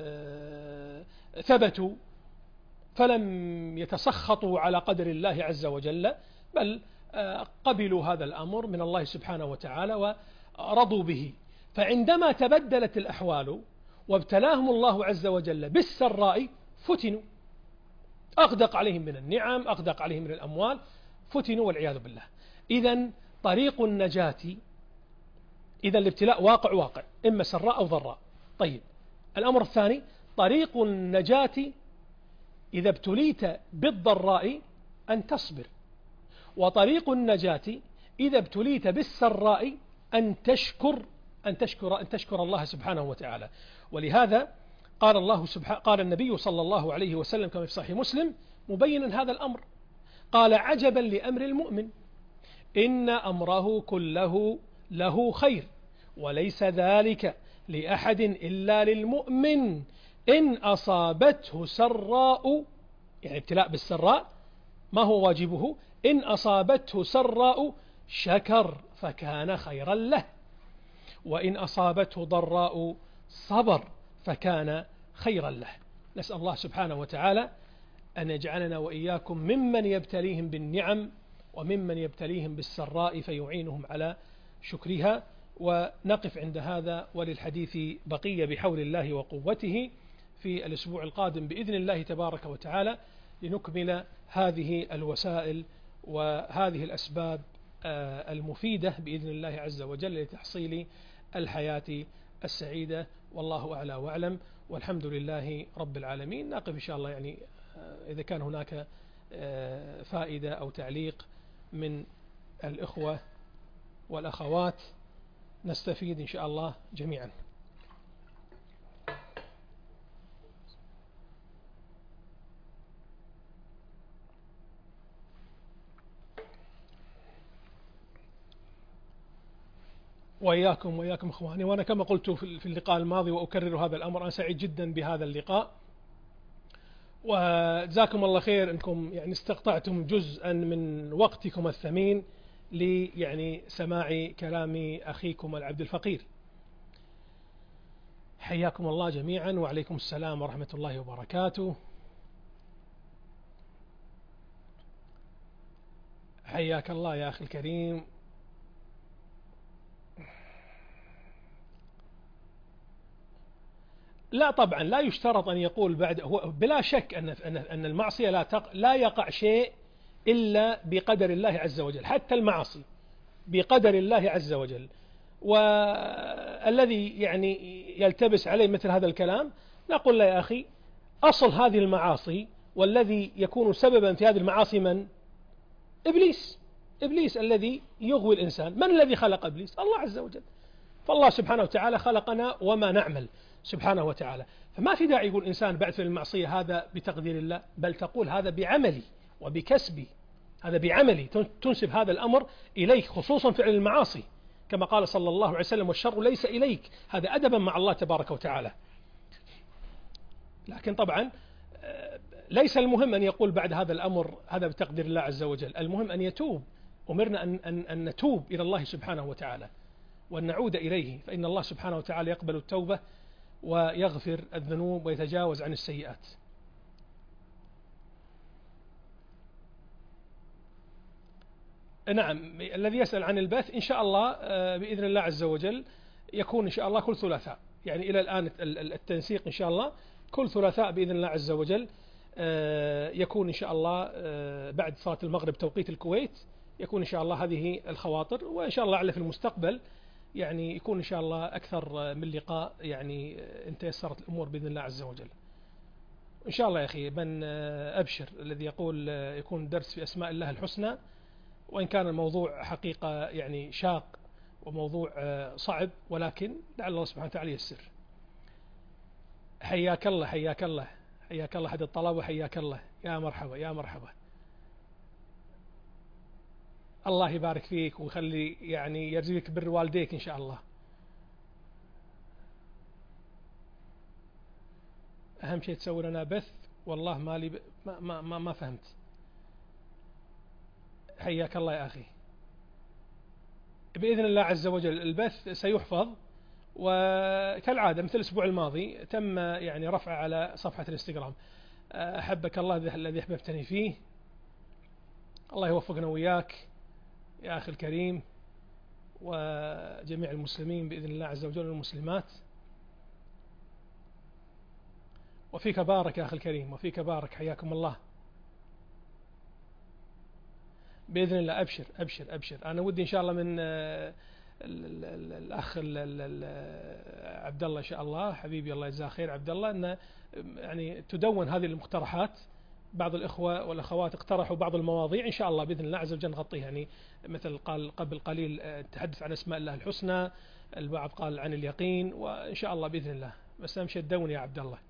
ثبتوا، فلم يتسخطوا على قدر الله عز وجل، بل قبلوا هذا الأمر من الله سبحانه وتعالى ورضوا به. فعندما تبدلت الأحوال وابتلاهم الله عز وجل بالسراء فتنوا، أغدق عليهم من النعم، أغدق عليهم من الأموال، فتنوا والعياذ بالله. إذن طريق النجاة، إذا الابتلاء واقع واقع إما سراء أو ضراء. طيب الأمر الثاني، طريق النجاة إذا ابتليت بالضراء أن تصبر، وطريق النجاة إذا ابتليت بالسراء أن تشكر أن تشكر أن تشكر الله سبحانه وتعالى. ولهذا قال الله سبحانه قال النبي صلى الله عليه وسلم كما في صحيح مسلم مبينا هذا الأمر، قال: عجبا لأمر المؤمن إن أمره كله له خير وليس ذلك لأحد إلا للمؤمن إن أصابته سراء، يعني ابتلاء بالسراء ما هو واجبه؟ إن أصابته سراء شكر فكان خيرا له، وإن أصابته ضراء صبر فكان خيرا له. نسأل الله سبحانه وتعالى أن يجعلنا وإياكم ممن يبتليهم بالنعم وممن يبتليهم بالسراء فيعينهم على شكرها. ونقف عند هذا، وللحديث بقية بحول الله وقوته في الأسبوع القادم بإذن الله تبارك وتعالى، لنكمل هذه الوسائل وهذه الأسباب المفيدة بإذن الله عز وجل لتحصيل الحياة السعيدة. والله أعلى وأعلم، والحمد لله رب العالمين. نقف إن شاء الله، يعني إذا كان هناك فائدة أو تعليق من الإخوة والأخوات نستفيد إن شاء الله جميعا. وإياكم وإياكم إخواني. وأنا كما قلت في اللقاء الماضي وأكرر هذا الأمر، أنا سعيد جدا بهذا اللقاء، وجزاكم الله خير أنكم يعني استقطعتم جزءا من وقتكم الثمين لي يعني سماع كلام أخيكم العبد الفقير. حياكم الله جميعا، وعليكم السلام ورحمة الله وبركاته. حياك الله يا أخي الكريم. لا طبعا لا يشترط أن يقول بعد، هو بلا شك أن أن المعصية لا تق... لا يقع شيء إلا بقدر الله عز وجل، حتى المعاصي بقدر الله عز وجل. والذي يعني يلتبس عليه مثل هذا الكلام نقول له: يا أخي، أصل هذه المعاصي والذي يكون سببا في هذه المعاصي من؟ إبليس. إبليس الذي يغوي الإنسان. من الذي خلق إبليس؟ الله عز وجل. فالله سبحانه وتعالى خلقنا وما نعمل سبحانه وتعالى. فما في داعي يقول إنسان بعد فعل المعصية هذا بتقدير الله، بل تقول هذا بعملي وبكسبي، هذا بعملي، تنسب هذا الأمر إليك، خصوصا فعل المعاصي كما قال صلى الله عليه وسلم: والشر ليس إليك. هذا أدبا مع الله تبارك وتعالى. لكن طبعا ليس المهم أن يقول بعد هذا الأمر هذا بتقدير الله عز وجل، المهم أن يتوب. أمرنا أن, أن, أن نتوب إلى الله سبحانه وتعالى وأن نعود إليه، فإن الله سبحانه وتعالى يقبل التوبة ويغفر الذنوب ويتجاوز عن السيئات. نعم، الذي يسأل عن البث إن شاء الله بإذن الله عز وجل يكون إن شاء الله كل ثلاثاء، يعني إلى الآن التنسيق إن شاء الله كل ثلاثاء بإذن الله عز وجل يكون إن شاء الله بعد صلاة المغرب توقيت الكويت، يكون إن شاء الله هذه الخواطر. وإن شاء الله على في المستقبل يعني يكون إن شاء الله أكثر من لقاء، يعني إن تيسرت الأمور بإذن الله عز وجل إن شاء الله. يا أخي من أبشر الذي يقول يكون درس في أسماء الله الحسنى، وإن كان الموضوع حقيقة يعني شاق وموضوع صعب، ولكن لعل الله سبحانه وتعالى ييسر. حياك الله حياك الله حياك الله حد الطلب، وحياك الله. يا مرحبا يا مرحبا. الله يبارك فيك ويخلي يعني يرزقك بر والديك إن شاء الله. أهم شيء تسوي لنا بث. والله ما لي ب... ما, ما, ما, ما فهمت. حياك الله يا أخي. بإذن الله عز وجل البث سيحفظ، وكالعادة مثل الأسبوع الماضي تم يعني رفعه على صفحة الانستغرام. أحبك الله الذي أحببتني فيه. الله يوفقنا وياك يا أخي الكريم. وجميع المسلمين بإذن الله عز وجل والمسلمات. وفيك بارك يا أخي الكريم، وفيك بارك، حياكم الله بإذن الله. أبشر أبشر أبشر. أنا ودي إن شاء الله من الأخ عبد الله إن شاء الله حبيبي الله يجزاه خير عبد الله، أن يعني تدون هذه المقترحات. بعض الإخوة والأخوات اقترحوا بعض المواضيع إن شاء الله بإذن الله عز وجل نغطيها، يعني مثل قال قبل قليل التحدث عن أسماء الله الحسنى، البعض قال عن اليقين، وإن شاء الله بإذن الله. بس أمشي تدون يا عبد الله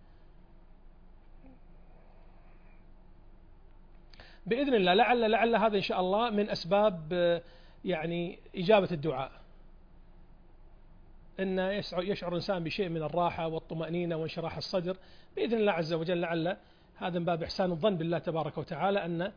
بإذن الله. لعل لعل هذا إن شاء الله من أسباب يعني إجابة الدعاء، أن يشعر الإنسان بشيء من الراحة والطمأنينة وانشراح الصدر بإذن الله عز وجل. لعل هذا من باب إحسان الظن بالله تبارك وتعالى، أن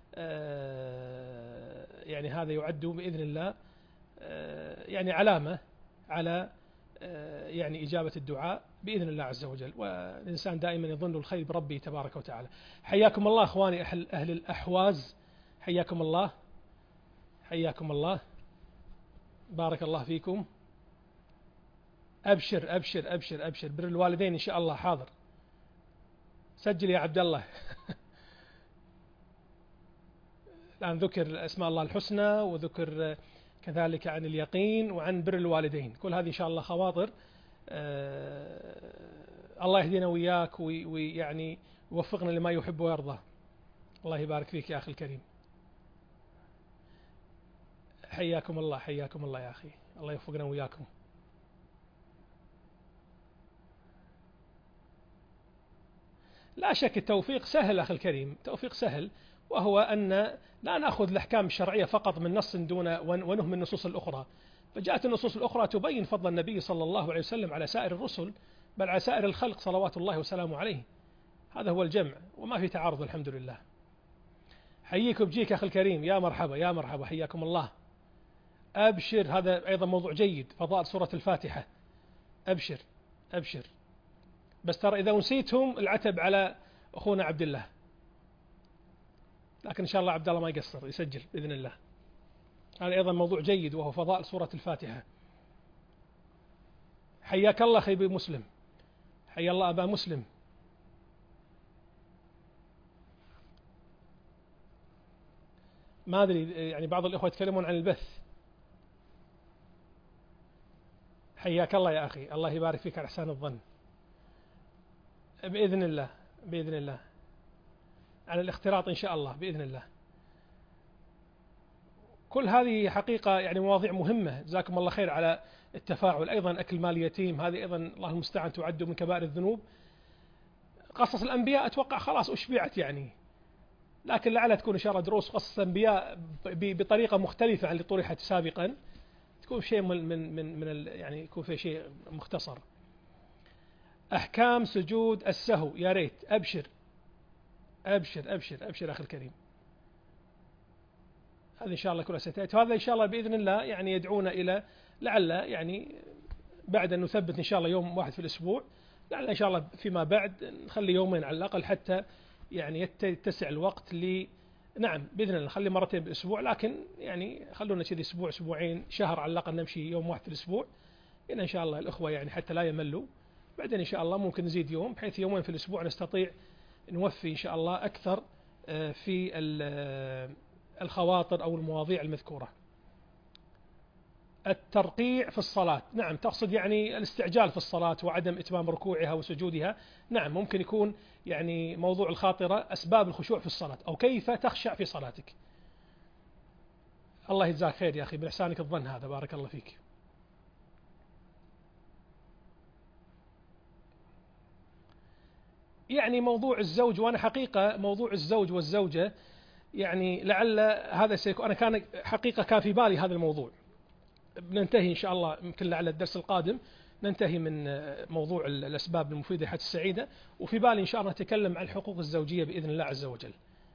يعني هذا يعد بإذن الله يعني علامة على يعني إجابة الدعاء بإذن الله عز وجل. والإنسان دائما يظن الخير بربه تبارك وتعالى. حياكم الله أخواني أهل, أهل الأحواز، حياكم الله حياكم الله، بارك الله فيكم. أبشر أبشر أبشر أبشر، بر الوالدين إن شاء الله. حاضر، سجل يا عبد الله. الآن ذكر أسماء الله الحسنى، وذكر كذلك عن اليقين وعن بر الوالدين. كل هذه إن شاء الله خواطر آه الله يهدينا وياك ويعني يوفقنا لما يحب ويرضى. الله يبارك فيك يا أخي الكريم، حياكم الله حياكم الله يا أخي، الله يوفقنا وياكم. لا شك التوفيق سهل أخي الكريم، توفيق سهل، وهو أن لا نأخذ الأحكام الشرعية فقط من نص دون ونهمل النصوص الأخرى. فجاءت النصوص الأخرى تبين فضل النبي صلى الله عليه وسلم على سائر الرسل، بل على سائر الخلق صلوات الله وسلامه عليه. هذا هو الجمع، وما في تعارض الحمد لله. حييك وبجيك أخي الكريم، يا مرحبا يا مرحبا، حياكم الله. أبشر، هذا أيضا موضوع جيد، فضائل سورة الفاتحة. أبشر أبشر، بس ترى إذا نسيتهم العتب على أخونا عبد الله، لكن إن شاء الله عبد الله ما يقصر يسجل بإذن الله. هذا أيضا موضوع جيد، وهو فضائل سورة الفاتحة. حياك الله أخي أبي مسلم، حيا الله أبا مسلم. ما أدري يعني بعض الإخوة يتكلمون عن البث. حياك الله يا أخي، الله يبارك فيك على إحسان الظن. بإذن الله بإذن الله على الاختلاط إن شاء الله بإذن الله. كل هذه حقيقة يعني مواضيع مهمة، جزاكم الله خير على التفاعل. أيضا أكل مال يتيم، هذه أيضا الله المستعان تعد من كبائر الذنوب. قصص الأنبياء أتوقع خلاص أشبعت يعني، لكن لعلها تكون إن شاء الله دروس قصص الأنبياء بطريقة مختلفة عن اللي طرحت سابقا، تكون شيء من من من, من يعني يكون في شيء مختصر. أحكام سجود السهو، يا ريت. أبشر أبشر أبشر أبشر أخي الكريم، هذا إن شاء الله كلها ستأتي. وهذا إن شاء الله بإذن الله يعني يدعونا إلى لعل يعني بعد أن نثبت إن شاء الله يوم واحد في الأسبوع، لعل إن شاء الله فيما بعد نخلي يومين على الأقل، حتى يعني يتسع الوقت ل نعم بإذن الله نخلي مرتين بالأسبوع، لكن يعني خلونا كذي أسبوع أسبوعين شهر على الأقل نمشي يوم واحد في الأسبوع، إن إن شاء الله الأخوة يعني حتى لا يملوا. بعدين إن شاء الله ممكن نزيد يوم، بحيث يومين في الأسبوع نستطيع نوفي إن شاء الله أكثر في الخواطر أو المواضيع المذكورة. الترقيع في الصلاة، نعم تقصد يعني الاستعجال في الصلاة وعدم إتمام ركوعها وسجودها. نعم ممكن يكون يعني موضوع الخاطرة أسباب الخشوع في الصلاة، أو كيف تخشع في صلاتك. الله يجزاك خير يا أخي، بإحسانك الظن هذا، بارك الله فيك. يعني موضوع الزوج، وأنا حقيقة موضوع الزوج والزوجة يعني لعل هذا سيكون، أنا كان حقيقة كان في بالي هذا الموضوع. بننتهي إن شاء الله يمكن لعل الدرس القادم ننتهي من موضوع الأسباب المفيدة للحياة السعيدة، وفي بالي إن شاء الله نتكلم عن الحقوق الزوجية بإذن الله عز وجل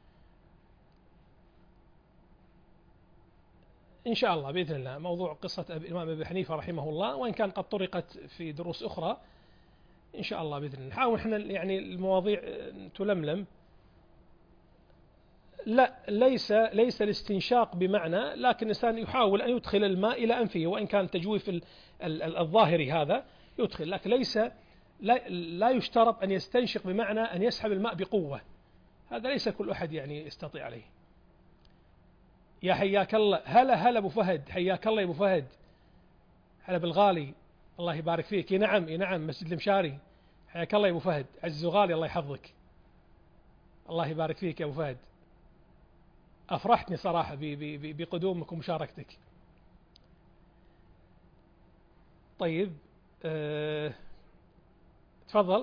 إن شاء الله بإذن الله. موضوع قصة الإمام أبي حنيفة رحمه الله، وإن كان قد طرقت في دروس أخرى إن شاء الله بإذن الله. نحاول إحنا يعني المواضيع تلملم، لا، ليس ليس الاستنشاق بمعنى، لكن الإنسان يحاول أن يدخل الماء إلى أنفه، وإن كان تجويف الظاهري هذا يدخل، لكن ليس لا, لا يشترط أن يستنشق بمعنى أن يسحب الماء بقوة، هذا ليس كل أحد يعني يستطيع عليه. يا حياك الله، هلا هلا أبو فهد، حياك الله يا أبو فهد، هلا بالغالي، الله يبارك فيك. نعم نعم، مسجد المشاري، حياك الله يا أبو فهد، عز وغالي، الله يحفظك، الله يبارك فيك يا أبو فهد، أفرحتني صراحة بقدومك ومشاركتك. طيب أه... تفضل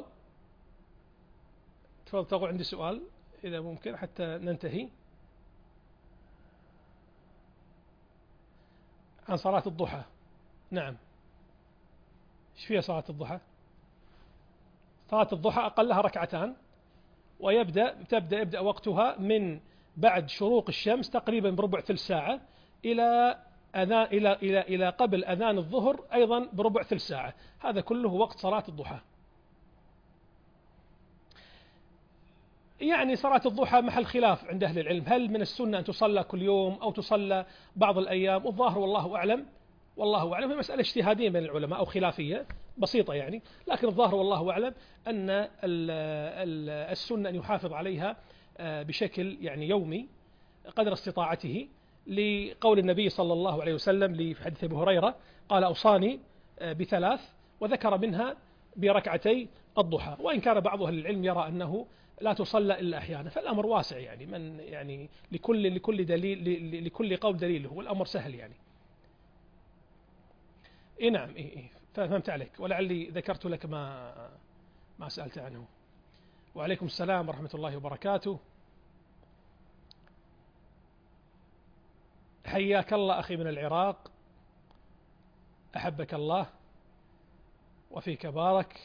تفضل تقول عندي سؤال إذا ممكن حتى ننتهي. عن صلاة الضحى. نعم، ايش فيها صلاة الضحى؟ صلاة الضحى أقلها ركعتان، ويبدأ تبدأ يبدأ وقتها من بعد شروق الشمس تقريبا بربع ثلث ساعة إلى أذان إلى إلى إلى قبل أذان الظهر أيضا بربع ثلث ساعة، هذا كله وقت صلاة الضحى. يعني صلاة الضحى محل خلاف عند أهل العلم، هل من السنة أن تصلى كل يوم أو تصلى بعض الأيام؟ والظاهر والله أعلم والله أعلم هي مسألة اجتهادية بين العلماء أو خلافية بسيطة يعني، لكن الظاهر والله أعلم أن السنة أن يحافظ عليها بشكل يعني يومي قدر استطاعته، لقول النبي صلى الله عليه وسلم في حديث أبي هريرة قال أوصاني بثلاث، وذكر منها بركعتي الضحى، وإن كان بعض أهل العلم يرى أنه لا تصلى إلا أحيانا، فالأمر واسع يعني، من يعني لكل لكل دليل لكل قول دليله، والأمر سهل يعني. إيه نعم، إيه إيه فهمت عليك، ولعلي ذكرت لك ما ما سألت عنه. وعليكم السلام ورحمة الله وبركاته. حياك الله أخي من العراق، أحبك الله وفيك بارك.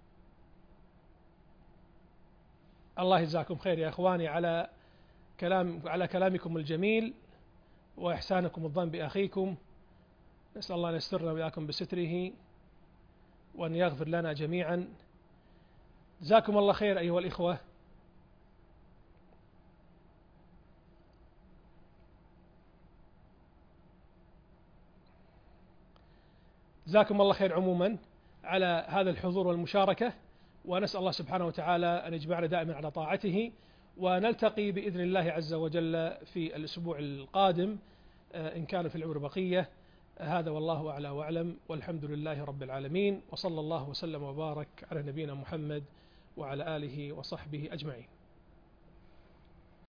الله يجزاكم خير يا إخواني على كلام على كلامكم الجميل وإحسانكم الظن بأخيكم، نسأل الله أن يسترنا وإياكم بستره وأن يغفر لنا جميعا. جزاكم الله خير أيها الإخوة. جزاكم الله خير عموما على هذا الحضور والمشاركة، ونسأل الله سبحانه وتعالى أن يجمعنا دائما على طاعته، ونلتقي بإذن الله عز وجل في الأسبوع القادم إن كان في العمر بقية. هذا والله أعلى وأعلم، والحمد لله رب العالمين، وصلى الله وسلم وبارك على نبينا محمد وعلى آله وصحبه أجمعين.